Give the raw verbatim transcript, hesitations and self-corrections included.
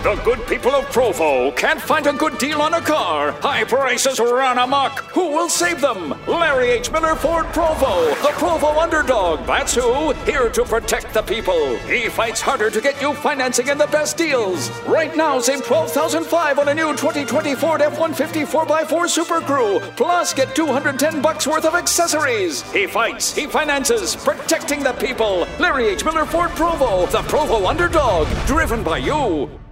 The good people of Provo can't find a good deal on a car. High prices run amok. Who will save them? Larry H. Miller Ford Provo, the Provo underdog. That's who. Here to protect the people. He fights harder to get you financing and the best deals. Right now, save twelve thousand five dollars on a new twenty twenty Ford F one fifty four by four Super Crew. Plus, get two hundred ten bucks worth of accessories. He fights. He finances. Protecting the people. Larry H. Miller Ford Provo, the Provo underdog. Driven by you.